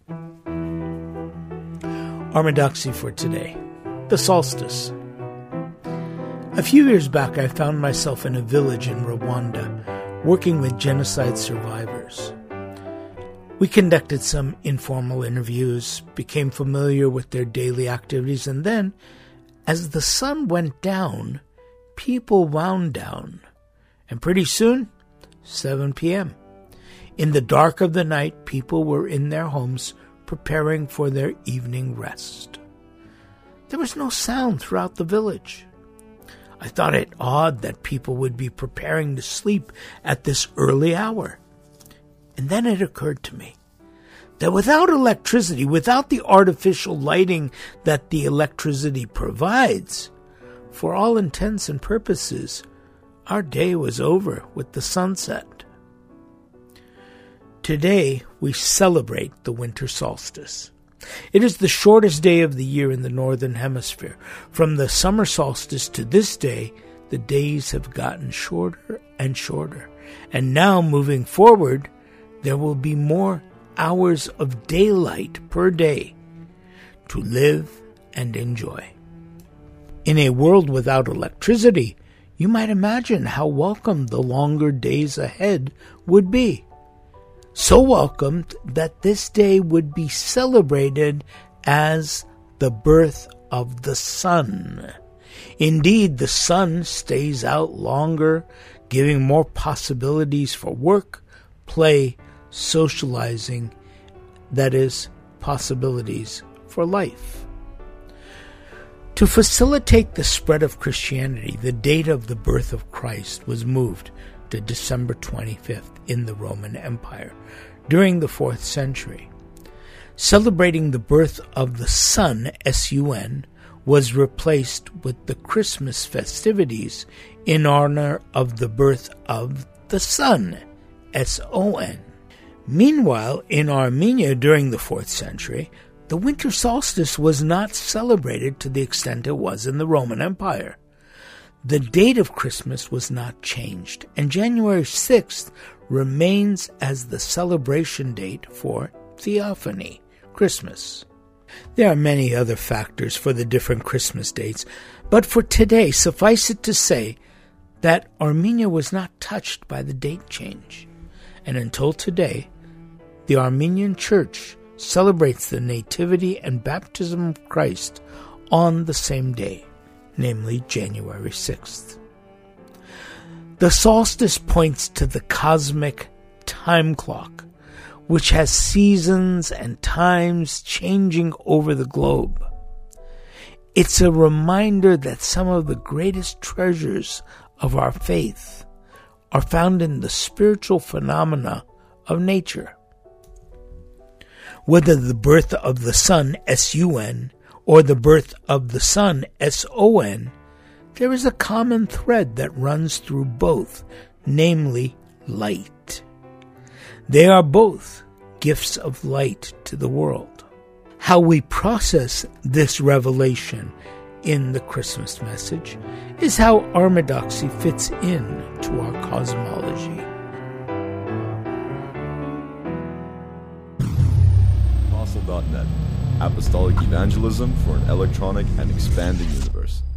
Orthodoxy for today, the solstice. A few years back, I found myself in a village in Rwanda working with genocide survivors. We conducted some informal interviews, became familiar with their daily activities, and then, as the sun went down, people wound down. And pretty soon, 7 p.m. In the dark of the night, people were in their homes preparing for their evening rest. There was no sound throughout the village. I thought it odd that people would be preparing to sleep at this early hour. And then it occurred to me that without electricity, without the artificial lighting that the electricity provides, for all intents and purposes, our day was over with the sunset. Today, we celebrate the winter solstice. It is the shortest day of the year in the Northern Hemisphere. From the summer solstice to this day, the days have gotten shorter and shorter. And now, moving forward, there will be more hours of daylight per day to live and enjoy. In a world without electricity, you might imagine how welcome the longer days ahead would be. So welcomed that this day would be celebrated as the birth of the sun. Indeed, the sun stays out longer, giving more possibilities for work, play, socializing, that is, possibilities for life. To facilitate the spread of Christianity, the date of the birth of Christ was moved to December 25th in the Roman Empire during the 4th century. Celebrating the birth of the sun, S-U-N, was replaced with the Christmas festivities in honor of the birth of the sun, S-O-N. Meanwhile, in Armenia during the 4th century, the winter solstice was not celebrated to the extent it was in the Roman Empire. The date of Christmas was not changed, and January 6th remains as the celebration date for Theophany, Christmas. There are many other factors for the different Christmas dates, but for today, suffice it to say that Armenia was not touched by the date change. And until today, the Armenian Church celebrates the Nativity and Baptism of Christ on the same day, namely January 6th. The solstice points to the cosmic time clock, which has seasons and times changing over the globe. It's a reminder that some of the greatest treasures of our faith are found in the spiritual phenomena of nature. Whether the birth of the sun, S-U-N, or the birth of the sun, S-O-N, there is a common thread that runs through both, namely light. They are both gifts of light to the world. How we process this revelation in the Christmas message is how orthodoxy fits in to our cosmology. Apostle.net, Apostolic Evangelism for an electronic and expanding universe.